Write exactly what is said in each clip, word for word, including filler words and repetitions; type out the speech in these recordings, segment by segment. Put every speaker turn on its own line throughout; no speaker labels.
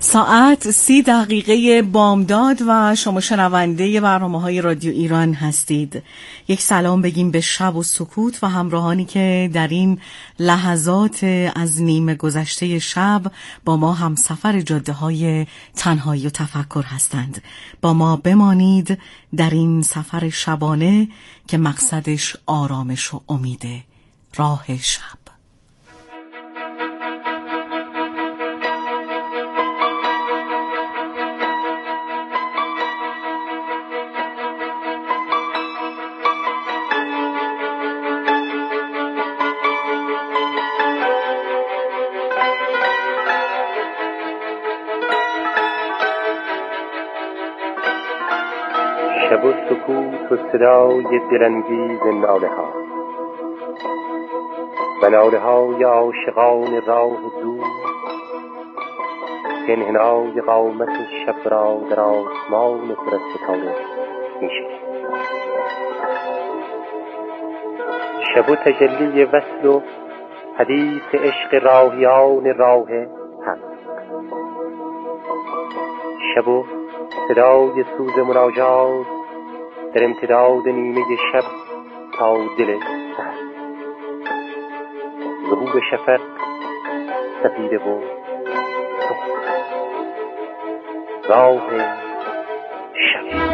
ساعت سی دقیقه بامداد و شما شنونده برنامه‌های رادیو ایران هستید. یک سلام بگیم به شب و سکوت و همراهانی که در این لحظات از نیمه گذشته شب با ما هم سفر جاده‌های تنهایی و تفکر هستند. با ما بمانید در این سفر شبانه که مقصدش آرامش و امیده. راه شب.
شب و سکوت و صدای دلانگیز ناله ها و ناله های عاشقان راه دور که انحنای قامت شب را در آسمان پر از ستاره می شکند. شب و تجلی وصل و حدیث عشق راهیان راه حق. شب و صدای سوز مناجات در امتداد نیمه شب تا دل سحر. ظهور شفق سپیده و سخت. راه شب.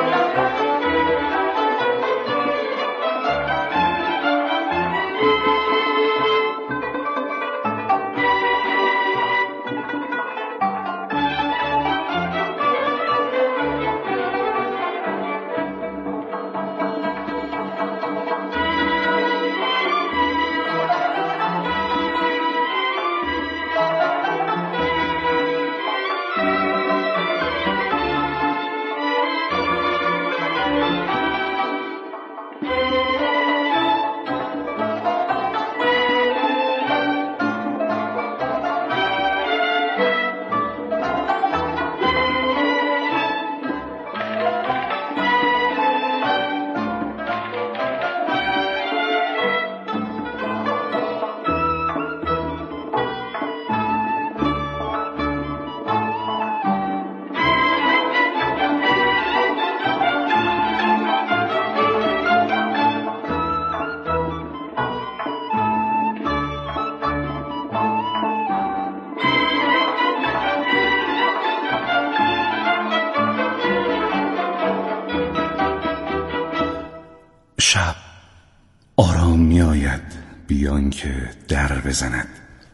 شب آرام می آید بیان که در بزند.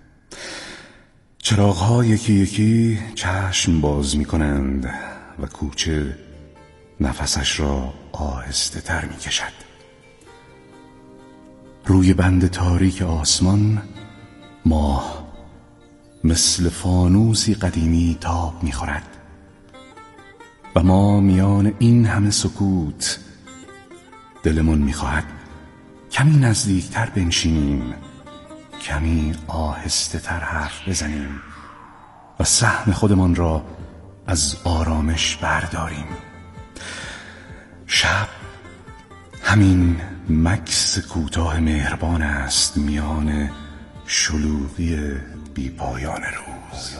چراغ‌ها یکی یکی چشم باز می کنند و کوچه نفسش را آهسته تر می کشد. روی بند تاریک آسمان ماه مثل فانوسی قدیمی تاب می خورد و ما میان این همه سکوت دلمون میخواهد کمی نزدیکتر بنشینیم، کمی آهسته تر حرف بزنیم و سهم خودمان را از آرامش برداریم. شب همین مکث کوتاه مهربان است میان شلوغی بی پایان روز.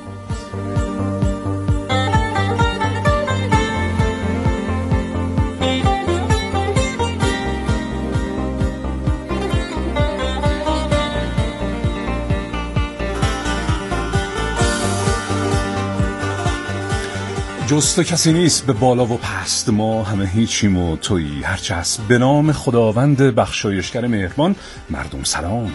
جز تو کسی نیست به بالا و پست، ما همه هیچیم و تویی هرچه هست. به نام خداوند بخشایشگر مهربان مردم سلام.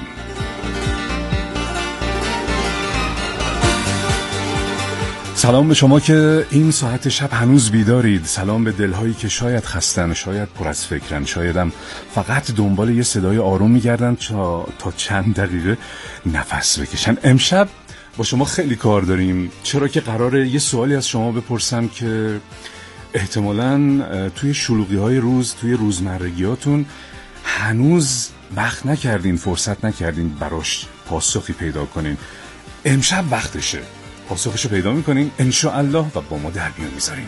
سلام به شما که این ساعت شب هنوز بیدارید. سلام به دلهایی که شاید خستن، شاید پر از فکرن، شایدم فقط دنبال یه صدای آروم میگردن تا تا چند دقیقه نفس بکشن. امشب با شما خیلی کار داریم، چرا که قراره یه سوالی از شما بپرسم که احتمالاً توی شلوغی‌های روز، توی روزمرگیاتون هنوز وقت نکردین، فرصت نکردین براش پاسخی پیدا کنین. امشب وقتشه، پاسخشو پیدا میکنین انشاءالله و با ما در میون میذارین.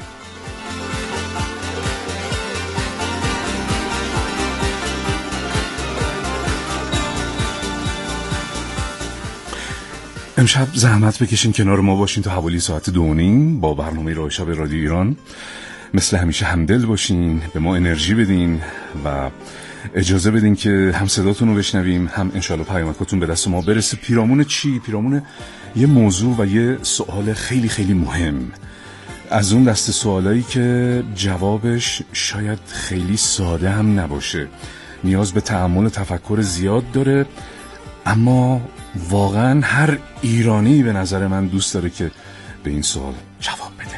امشب زحمت بکشین کنار ما باشین تا حوالی ساعت دو و نیم با برنامه راه شب رادیو ایران. مثل همیشه همدل باشین، به ما انرژی بدین و اجازه بدین که هم صداتون رو بشنویم، هم انشالله پیامکاتون به دست ما برسه. پیرامون چی؟ پیرامون یه موضوع و یه سوال خیلی خیلی مهم، از اون دسته سوالایی که جوابش شاید خیلی ساده هم نباشه، نیاز به تأمل و تفکر زیاد داره، اما واقعا هر ایرانی به نظر من دوست داره که به این سوال جواب بده.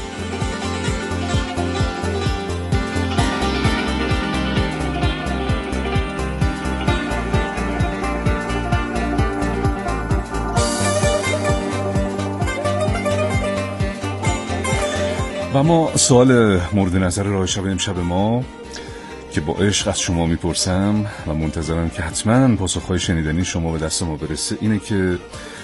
و ما سوال مورد نظر راه شب امشب ما که با عشق از شما میپرسم و منتظرم که حتما پاسخهای شنیدنی شما به دست ما برسه اینه که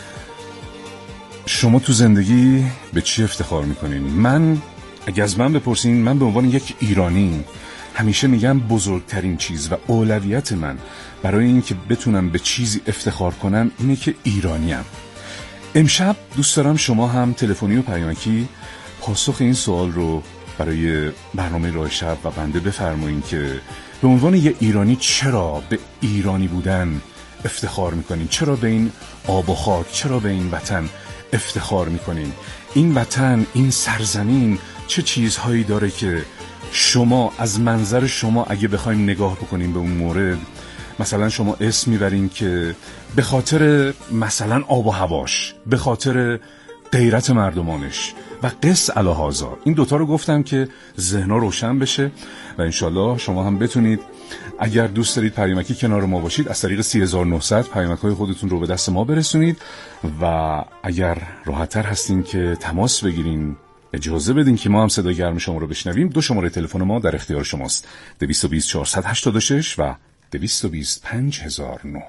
شما تو زندگی به چی افتخار میکنین؟ من اگه از من بپرسین، من به عنوان یک ایرانی همیشه میگم بزرگترین چیز و اولویت من برای این که بتونم به چیزی افتخار کنم اینه که ایرانیم. امشب دوست دارم شما هم تلفنی و پیامکی پاسخ این سوال رو برای برنامه راه شب و بنده بفرمایید که به عنوان یه ایرانی چرا به ایرانی بودن افتخار میکنین؟ چرا به این آب و خاک، چرا به این وطن افتخار میکنین؟ این وطن، این سرزمین چه چیزهایی داره که شما از منظر شما اگه بخوایم نگاه بکنیم به اون مورد، مثلا شما اسم میبرین که به خاطر مثلا آب و هواش، به خاطر غیرت مردمانش و قص الهازا. این دوتا رو گفتم که ذهن‌ها روشن بشه و انشالله شما هم بتونید اگر دوست دارید پیامکی کنار ما باشید از طریق سی هزار و نهصد پیامک‌های خودتون رو به دست ما برسونید و اگر راحت‌تر هستین که تماس بگیرین اجازه بدین که ما هم صدای گرم شما رو بشنویم. دو شماره تلفن ما در اختیار شماست: دویست و بیست چهارصد و هشتاد و شش و دویست و بیست پنج هزار و نه.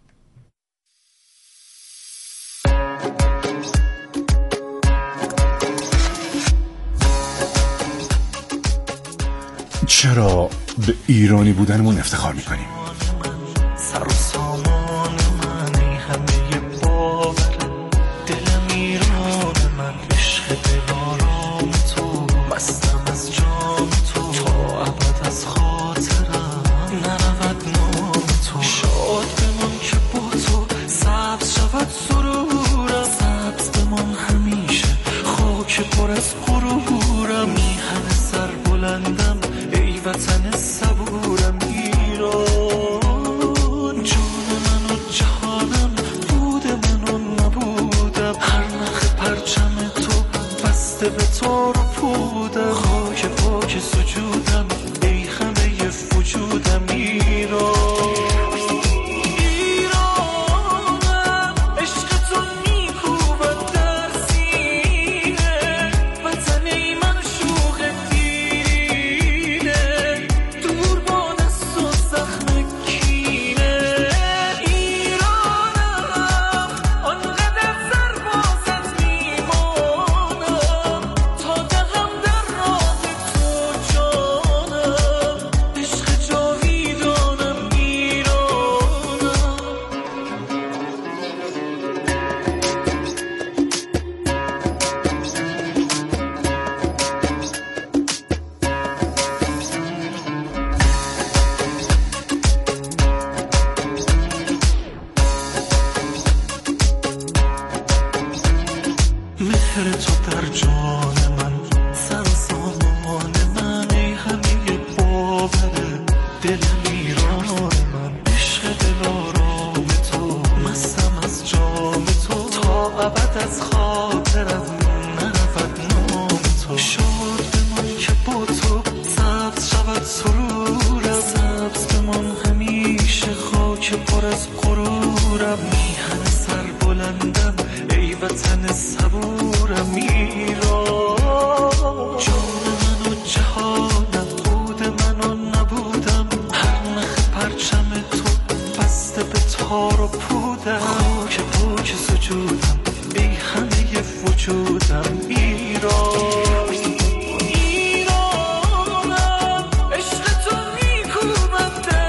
چرا به ایرانی بودنمون افتخار میکنیم؟
سر و سامان من ای همه باور دلم ایران من، عشق دلارام تو، مستم از جام تو، تا ابد از خاطرم نرود نام تو. شاد بمان که با تو سبز شود سرورم، سبز بمان همیشه خاک پر از غرورم. میهن سر بلندم ای وطن صبورم ایران، جان من و جهانم، بود من و نبودم، هر نخ پرچم تو بسته به تار و پودم. خاک پاک سجودم ای خمه وجودم ایران.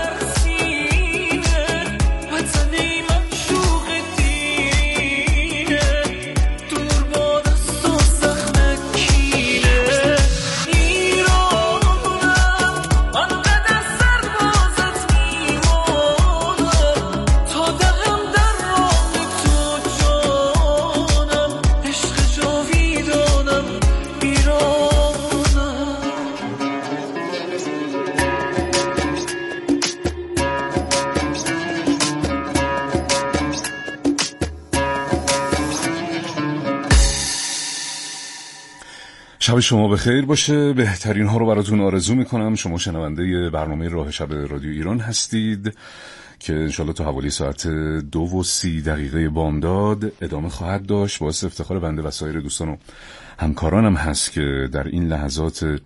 وطن من شوق دینه
شب شما بخیر باشه. بهترین ها رو براتون آرزو میکنم. شما شنونده برنامه راه شب رادیو ایران هستید که انشالله تا حوالی ساعت دو و سی دقیقه بامداد ادامه خواهد داشت. باعث افتخار بنده و سایر دوستان و همکارانم هست که در این لحظات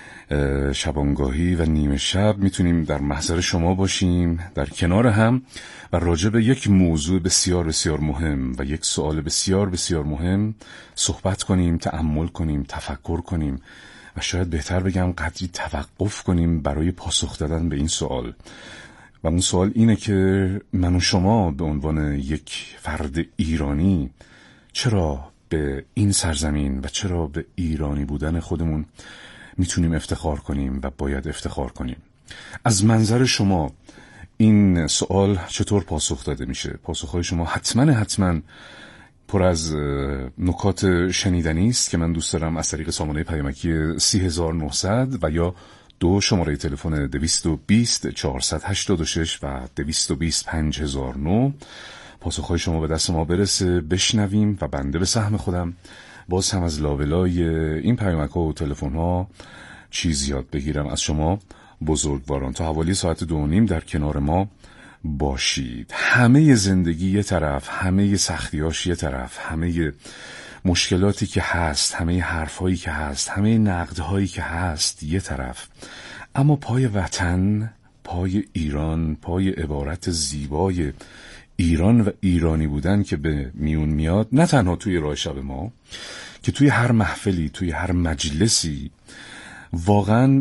شبانگاهی و نیمه شب میتونیم در محضر شما باشیم، در کنار هم و راجع به یک موضوع بسیار بسیار مهم و یک سوال بسیار بسیار مهم صحبت کنیم، تأمل کنیم، تفکر کنیم و شاید بهتر بگم قدری توقف کنیم برای پاسخ دادن به این سوال. و اون سوال اینه که من و شما به عنوان یک فرد ایرانی چرا به این سرزمین و چرا به ایرانی بودن خودمون میتونیم افتخار کنیم و باید افتخار کنیم. از منظر شما این سوال چطور پاسخ داده میشه؟ پاسخهای شما حتما حتما پر از نکات شنیدنی است که من دوست دارم از طریق سامانه پیامکی سی هزار و نهصد و یا دو شماره تلفن دویست و بیست چهارصد و هشتاد و شش و دویست و بیست پنج هزار و نه پاسخهای شما به دست ما برسه، بشنویم و بنده به سهم خودم باز هم از لابلای این پیامک‌ها و تلفن‌ها چیز یاد بگیرم. از شما بزرگواران تا حوالی ساعت دو و نیم در کنار ما باشید. همه زندگی یه طرف، همه سختیاش یه طرف، همه مشکلاتی که هست، همه حرفهایی که هست، همه نقدهایی که هست یه طرف، اما پای وطن، پای ایران، پای عبارت زیبای ایران و ایرانی بودن که به میون میاد، نه تنها توی راه شب ما که توی هر محفلی، توی هر مجلسی، واقعا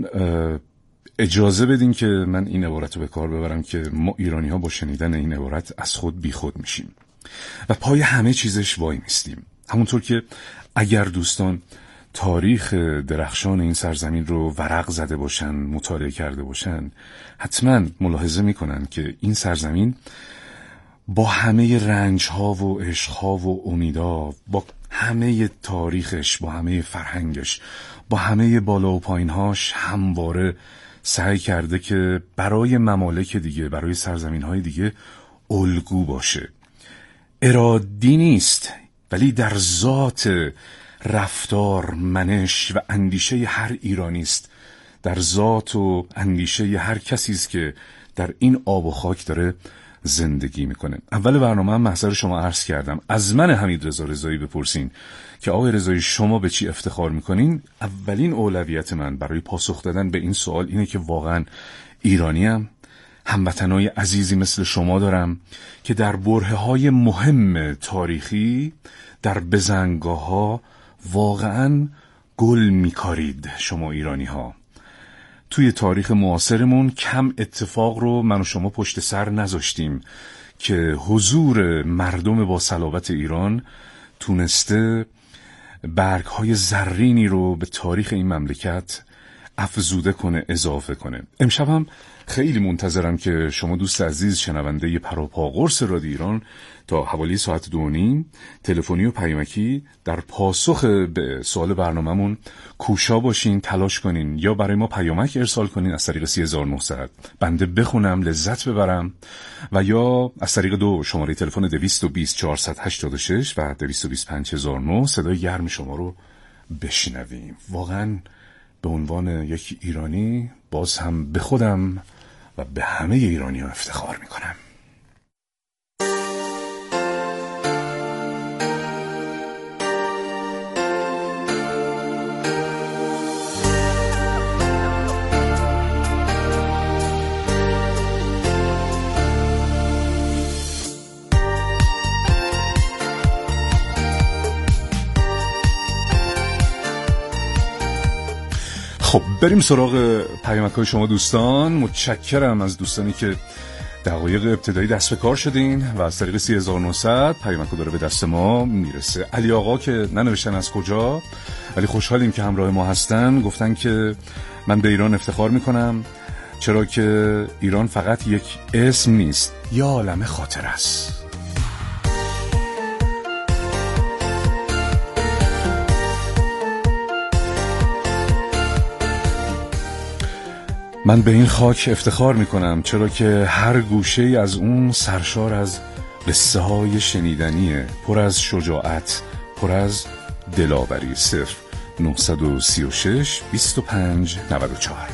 اجازه بدین که من این عبارت رو به کار ببرم که ما ایرانی ها با شنیدن این عبارت از خود بی خود میشیم و پای همه چیزش وای میستیم. همونطور که اگر دوستان تاریخ درخشان این سرزمین رو ورق زده باشن، مطالعه کرده باشن، حتما ملاحظه میکنن که این سرزمین با همه رنج‌ها و عشق‌ها و امیدها، با همه تاریخش، با همه فرهنگش، با همه بالا و پایین‌هاش همواره سعی کرده که برای ممالک دیگه، برای سرزمین‌های دیگه الگو باشه. ارادی نیست، ولی در ذات رفتار، منش و اندیشه هر ایرانی است، در ذات و اندیشه هر کسی است که در این آب و خاک داره زندگی میکنه. اول برنامه هم محضر شما عرض کردم، از من حمید رضا رضایی بپرسین که آقای رضایی شما به چی افتخار میکنین. اولین اولویت من برای پاسخ دادن به این سوال اینه که واقعا ایرانیم، هموطنای عزیزی مثل شما دارم که در برهه‌های مهم تاریخی، در بزنگاه‌ها واقعا گل میکارید. شما ایرانی ها توی تاریخ معاصرمون کم اتفاق رو من و شما پشت سر نذاشتیم که حضور مردم با صلابت ایران تونسته برگ‌های زرینی رو به تاریخ این مملکت افزوده کنه، اضافه کنه. امشب هم خیلی منتظرم که شما دوست عزیز شنونده پروپا قرص رادیو ایران تا حوالی ساعت دو و نیم تلفنی و پیامکی در پاسخ به سوال برنامه‌مون کوشا باشین، تلاش کنین یا برای ما پیامک ارسال کنین از طریق سی هزار و نهصد بنده بخونم، لذت ببرم، و یا از طریق دو شماره تلفن دویست و بیست چهارصد و هشتاد و شش و دویست و بیست پنج هزار و نه صدای گرم شما رو بشنویم. واقعا به عنوان یک ایرانی باز هم به خودم و به همه ایرانی ها افتخار میکنم. خب بریم سراغ پیامک‌های شما دوستان. متشکرم از دوستانی که دقایق ابتدایی دست به کار شدین و از طریق سی هزار و نهصد پیامک داره به دست ما میرسه. علی آقا که ننوشتن از کجا ولی خوشحالیم که همراه ما هستن، گفتن که من به ایران افتخار میکنم چرا که ایران فقط یک اسم نیست، یه عالمه خاطر است. من به این خاک افتخار میکنم چرا که هر گوشه از اون سرشار از قصه های شنیدنیه، پر از شجاعت، پر از دلاوری. صفر نه سه شش دو پنج نه چهار.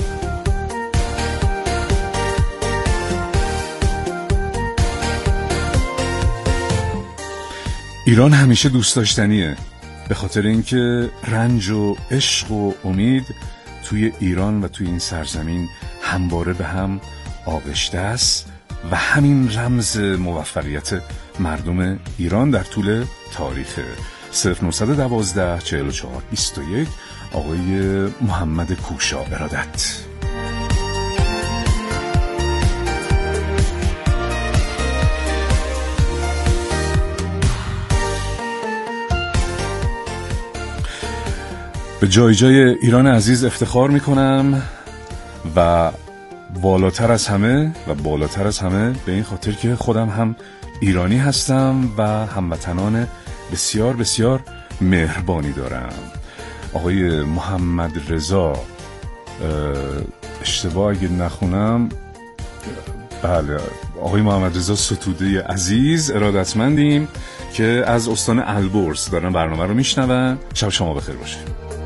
ایران همیشه دوست داشتنیه، به خاطر اینکه رنج و عشق و امید توی ایران و توی این سرزمین همواره به هم آغشته است و همین رمز موفقیت مردم ایران در طول تاریخ. صفر نه یک دو چهار چهار بیست و یک آقای محمد کوشا ارادت. به جای جای ایران عزیز افتخار میکنم و بالاتر از همه و بالاتر از همه به این خاطر که خودم هم ایرانی هستم و هموطنان بسیار بسیار مهربانی دارم. آقای محمد رضا، اشتباه اگه نخونم، بله، آقای محمد رضا ستوده عزیز ارادتمندیم که از استان البرز دارن برنامه رو میشنون. شب شما بخیر باشه.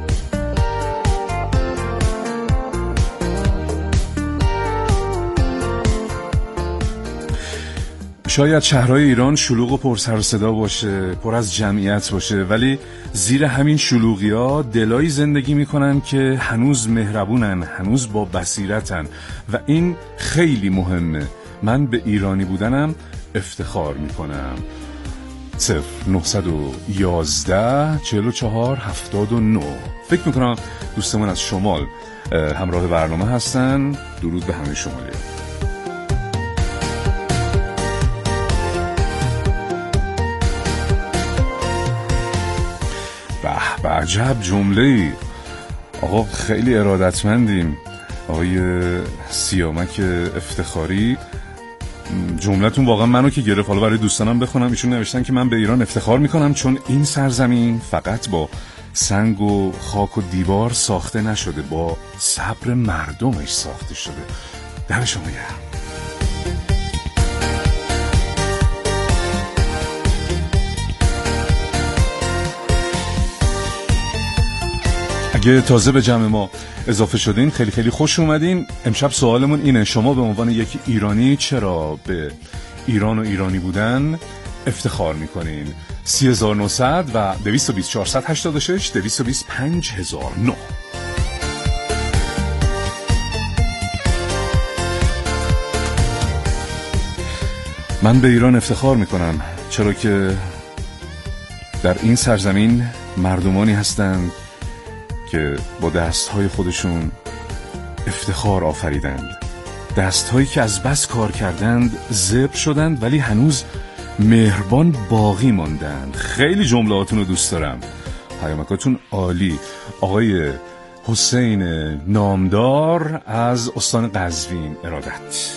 شاید شهرهای ایران شلوغ و پر سر و صدا باشه، پر از جمعیت باشه، ولی زیر همین شلوغی‌ها دلایی زندگی میکنن که هنوز مهربونن، هنوز با بصیرتن و این خیلی مهمه. من به ایرانی بودنم افتخار میکنم. صفر نه یک یک چهار چهار هفتاد و نه. فکر میکنم دوستمون از شمال همراه برنامه هستن. درود به همه شمالی. به عجب جمله‌ای آقا، خیلی ارادتمندیم. آقای سیامک افتخاری، جملتون واقعا منو که گرفت. حالا برای دوستانم بخونم. ایشون نوشتن که من به ایران افتخار میکنم چون این سرزمین فقط با سنگ و خاک و دیوار ساخته نشده، با صبر مردمش ساخته شده. دم شما گرم. اگه تازه به جمع ما اضافه شدین خیلی خیلی خوش اومدین. امشب سوالمون اینه: شما به عنوان یک ایرانی چرا به ایران و ایرانی بودن افتخار میکنین؟ سی هزار و نهصد و دویست و بیست چهارصد و هشتاد و شش دویست و بیست پنج هزار و نه. من به ایران افتخار میکنم چرا که در این سرزمین مردمانی هستند که با دستهای خودشون افتخار آفریدند، دستهایی که از بس کار کردند زبر شدند ولی هنوز مهربان باقی ماندند. خیلی جملاتون رو دوست دارم، پیامکاتون عالی. آقای حسین نامدار از استان قزوین ارادت.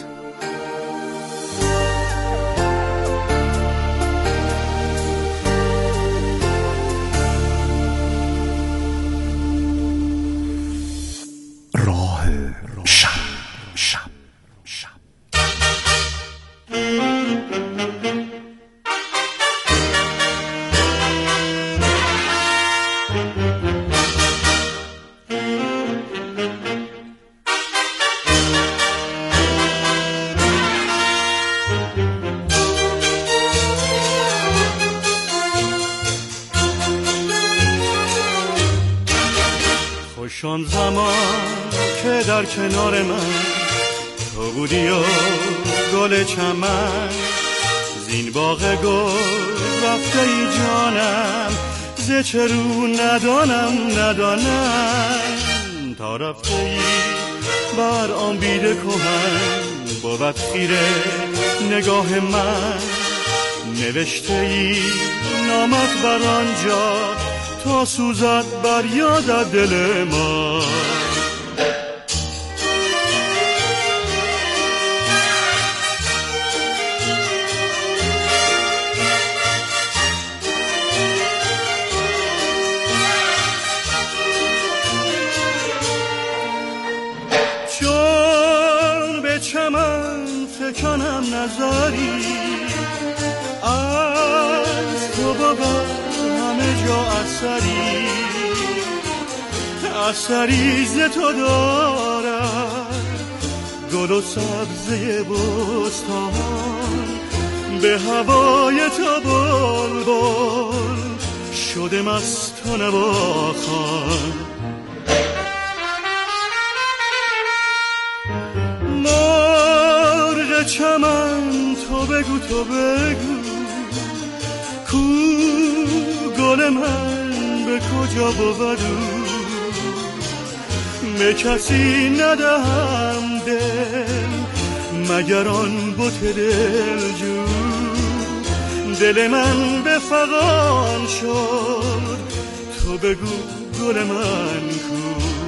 آن زمان که در کنار من تو بودی و گل چمن، زین باغ گل رفته ای جانم، ز چه رو ندانم ندانم، تا رفته ای بر آن بید کهن، بود خیره نگاه من، نوشته ای نامت بر آنجا تا سوزد بر یاد دل ما. چون به چمن فکنم نظری، از تو بابا همه جا اثری، اثری ز تو دارد گل و سبزه بستان به هوای تو بلبل شده مست و نواخوان مرغ چمن تو بگو تو بگو کو گل من به کجا بود به کسی ندهم دل مگر آن بت دلجو دل من به فغان شد تو بگو گل من کو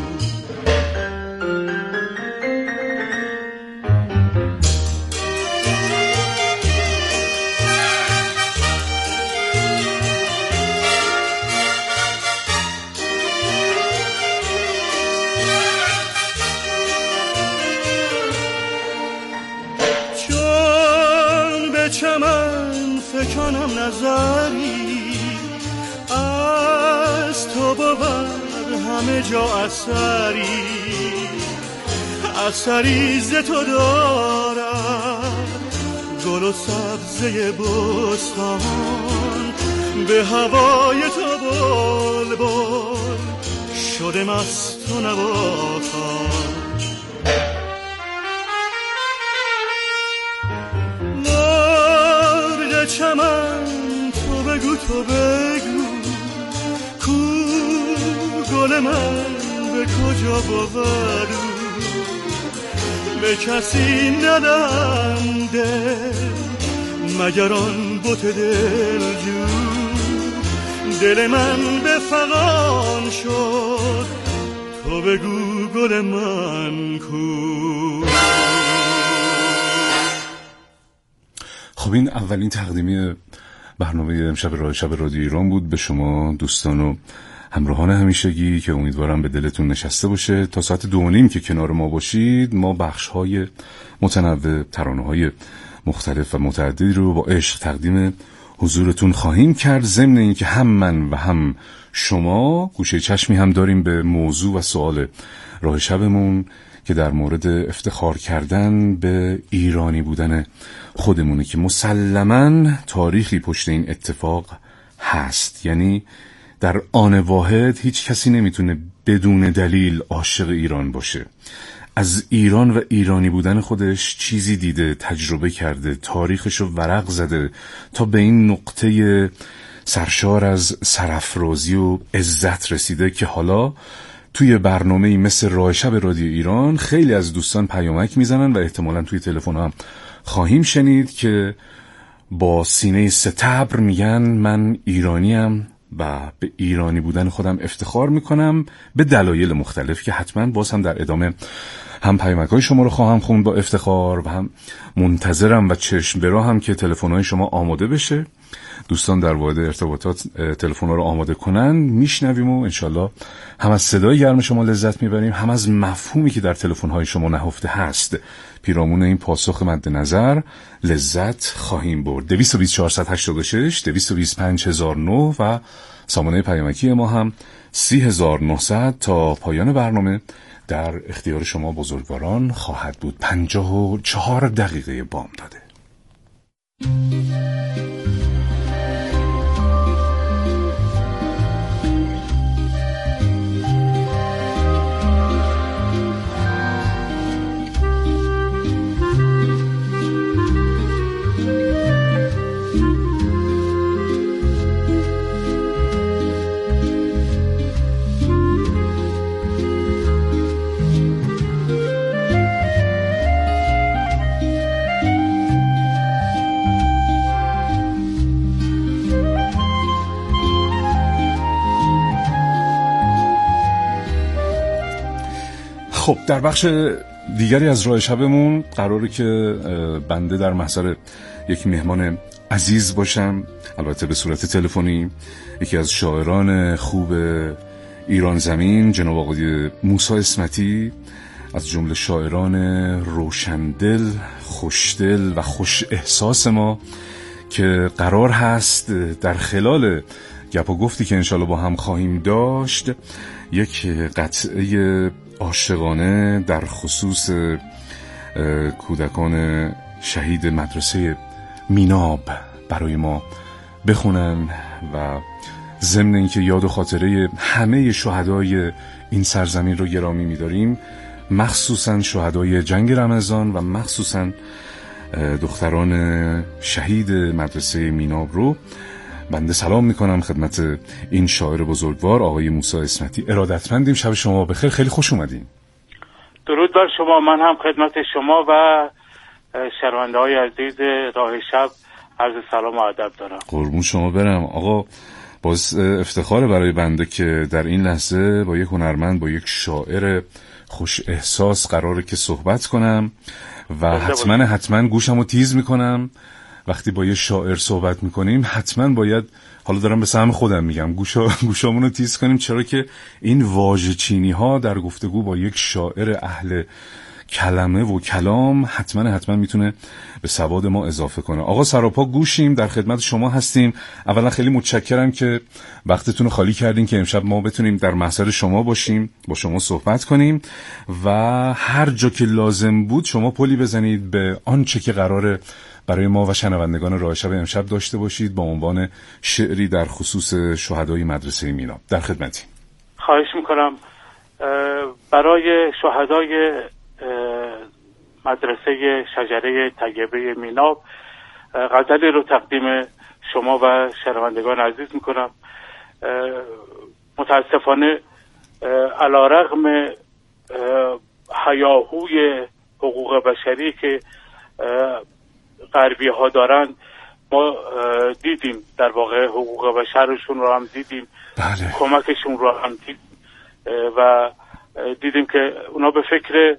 چمن فکنم نظری از تو بود همه جا اثری اثری ز تو دارد گل و سبزه بستان به هوای تو بلبل شده مست و نواخوان چمن تو بگو تو بگو کو گل من به کجا بود به کسی ندم دل مگر آن بت دلجو دل من به فغان شد تو بگو گل من کو
خب این اولین تقدیمی برنامه امشب راه شب رادیو ایران بود به شما دوستان و همراهان همیشگی که امیدوارم به دلتون نشسته باشه. تا ساعت دو و نیم که کنار ما باشید ما بخش‌های متنوع ترانه‌های مختلف و متعددی رو با عشق تقدیم حضورتون خواهیم کرد، ضمن این که هم من و هم شما گوشه چشمی هم داریم به موضوع و سوال راه شبمون که در مورد افتخار کردن به ایرانی بودن خودمونه که مسلماً تاریخی پشت این اتفاق هست. یعنی در آن واحد هیچ کسی نمیتونه بدون دلیل عاشق ایران باشه، از ایران و ایرانی بودن خودش چیزی دیده، تجربه کرده، تاریخش رو ورق زده تا به این نقطه سرشار از سرافرازی و عزت رسیده که حالا توی برنامه‌ای مثل راه شب رادیو ایران خیلی از دوستان پیامک میزنن و احتمالاً توی تلفن هم خواهیم شنید که با سینه ستبر میگن من ایرانیم و به ایرانی بودن خودم افتخار میکنم به دلایل مختلف که حتما باز هم در ادامه هم پیامک‌های شما رو خواهم خوند با افتخار و هم منتظرم و چشم به راهم که تلفن‌های شما آماده بشه. دوستان در واحد ارتباطات تلفن‌ها رو آماده کنن، میشنویم و انشالله هم از صدای گرم شما لذت میبریم، هم از مفهومی که در تلفن‌های شما نهفته هست پیرامون این پاسخ مد نظر لذت خواهیم برد. دویست و بیست چهارصد و هشتاد و شش دویست و بیست پنج هزار و نه و سامانه پیامکی ما هم سی هزار و نهصد تا پایان برنامه در اختیار شما بزرگواران خواهد بود. پنجاه و چهار دقیقه بام داده. خب در بخش دیگری از راه شبمون قراره که بنده در محضر یک مهمان عزیز باشم، البته به صورت تلفنی، یکی از شاعران خوب ایران زمین جناب آقای موسی اسمتی، از جمله شاعران روشندل، خوشدل و خوش احساس ما که قرار هست در خلال گپ و گفتی که انشالله با هم خواهیم داشت یک قطعه عاشقانه در خصوص کودکان شهید مدرسه میناب برای ما بخونن و ضمن اینکه یاد و خاطره همه شهدای این سرزمین رو گرامی می‌داریم، مخصوصا شهدای جنگ رمضان و مخصوصا دختران شهید مدرسه میناب رو بنده سلام میکنم خدمت این شاعر بزرگوار آقای موسی اسمتی. ارادتمندیم. شب شما بخیر. خیلی خوش اومدین.
درود بر شما. من هم خدمت شما و شنونده های عزیز راه شب عرض سلام و ادب دارم.
قربون شما برم. آقا باز افتخار برای بنده که در این لحظه با یک هنرمند، با یک شاعر خوش احساس قراره که صحبت کنم و حتما حتما گوشمو تیز میکنم. وقتی با یه شاعر صحبت میکنیم حتما باید، حالا دارم به سهم خودم میگم، گوشا گوشامونو تیز کنیم، چرا که این واژه چینی ها در گفتگو با یک شاعر اهل کلمه و کلام حتما حتما میتونه به سواد ما اضافه کنه. آقا سراپا گوشیم، در خدمت شما هستیم. اولا خیلی متشکرم که وقتتون رو خالی کردین که امشب ما بتونیم در محضر شما باشیم، با شما صحبت کنیم و هر جا که لازم بود شما پلی بزنید به آنچه که قراره برای ما و شنوندگان راه شب امشب داشته باشید با عنوان شعری در خصوص شهدای مدرسه میناب. در خدمتیم.
خواهش میکنم. برای شهدای مدرسه شجره طیبه میناب غزلی رو تقدیم شما و شنوندگان عزیز میکنم. متاسفانه علیرغم هیاهوی حقوق بشری که غربی ها دارن، ما دیدیم در واقع حقوق بشرشون رو هم دیدیم،
بله.
کمکشون رو هم دیدیم و دیدیم که اونا به فکر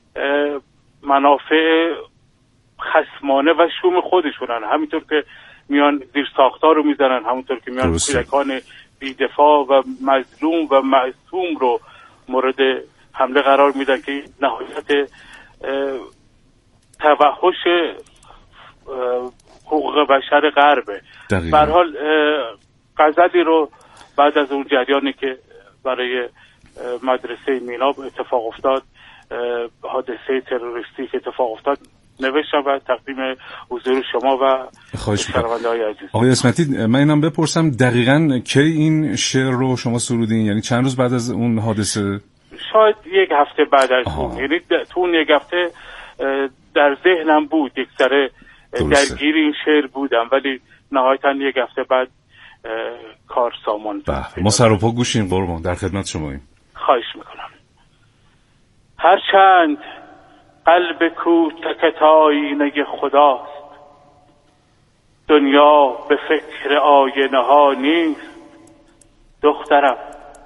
منافع خصمانه و شوم خودشونن. همینطور که میان زیر ساختار رو میزنن، همونطور که میان کودکان بی‌دفاع و مظلوم و معصوم رو مورد حمله قرار میدن که نهایت توحش حقوق بشر غربه. به هر حال غزلی رو بعد از اون جریانی که برای مدرسه میناب اتفاق افتاد، حادثه تروریستی که اتفاق افتاد، نوشتم و تقدیم حضور شما و شنونده های عزیز.
آقای اسمتی، من اینم بپرسم دقیقاً کی این شعر رو شما سرودین؟ یعنی چند روز بعد از اون حادثه؟
شاید یک هفته بعد از اون. یعنی تو اون یک هفته در ذهنم بود، یک ذره درگیر این شعر بودم، ولی نهایتاً یک هفته بعد کار سامان.
ما سر و پا گوشیم قربان، در خدمت شماییم.
خواهش میکنم. هرچند قلب کوچک آینه خداست، دنیا به فکر آینه ها نیست دخترم.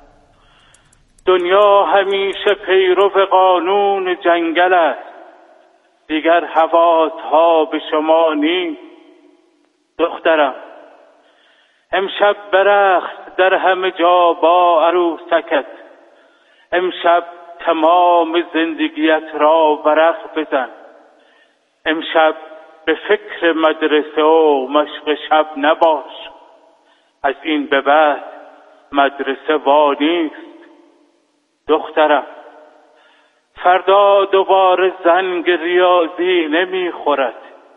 دنیا همیشه پیرو قانون جنگل است، دیگر حواسها به شما نیست دخترم. امشب برقص در همه جا با عروسکت، امشب تمام زندگیت را ورق بزن. امشب به فکر مدرسه و مشق شب نباش، از این به بعد مدرسه وا نیست دخترم. فردا دوباره زنگ ریاضی نمیخورد،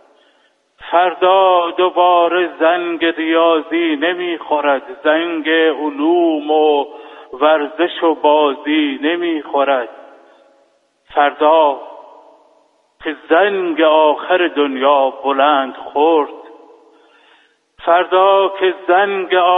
فردا دوباره زنگ ریاضی نمیخورد، زنگ علوم و ورزش و بازی نمیخورد. فردا که زنگ آخر دنیا بلند خورد، فردا که زنگ